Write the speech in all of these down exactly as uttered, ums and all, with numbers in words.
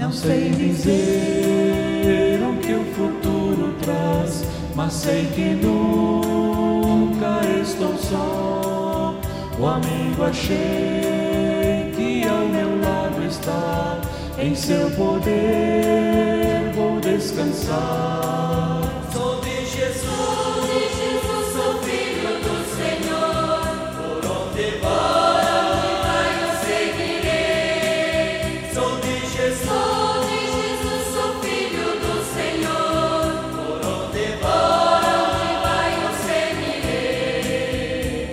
Não sei dizer o que o futuro traz, mas sei que nunca estou só. O amigo achei que ao meu lado está, em seu poder vou descansar. Sou de Jesus, de Jesus, sou filho do Senhor. Por onde vai, eu seguirei. Sou de Jesus, de Jesus, sou filho do Senhor. Por onde vai, eu seguirei.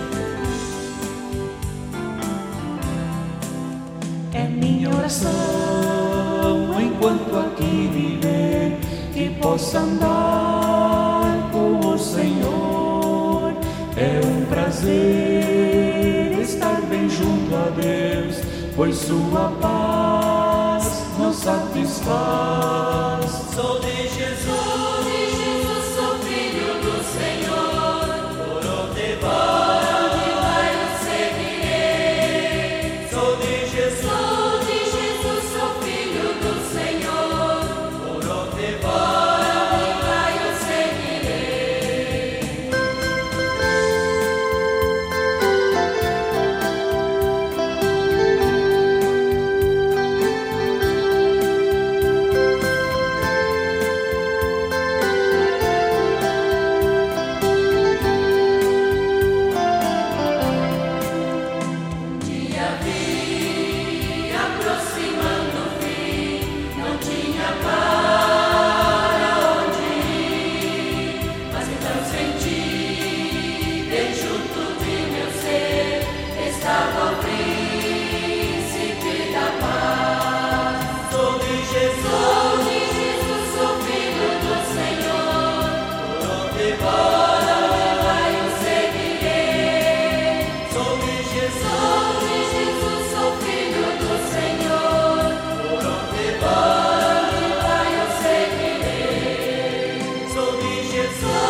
É minha oração enquanto aqui viver, que possa andar com o Senhor. É um prazer estar bem junto a Deus, pois sua paz nos satisfaz. Sou de Jesus, de Jesus, sou filho do Senhor. Por onde vai, eu seguirei. Sou de Jesus, de Jesus, sou filho do Senhor. Por onde vai, eu seguirei. Dia vi aproximando o fim, não tinha para onde ir, mas então senti bem junto de meu ser, estava o príncipe da paz. Sou de Jesus, de Jesus, sou filho do Senhor. Por onde vai, eu seguirei. Sou de Jesus, de Jesus, sou filho do Senhor. Por onde vai, eu seguirei. Sou de Jesus.